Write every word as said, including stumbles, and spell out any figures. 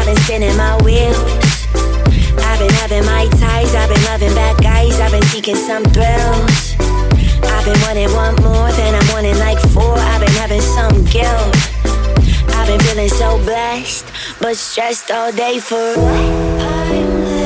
been spinning my wheels. I've been having my ties, I've been loving bad guys, I've been seeking some thrills. I've been wanting one more, then I'm wanting like four. I've been having some guilt. I've been feeling so blessed, but stressed all day for what?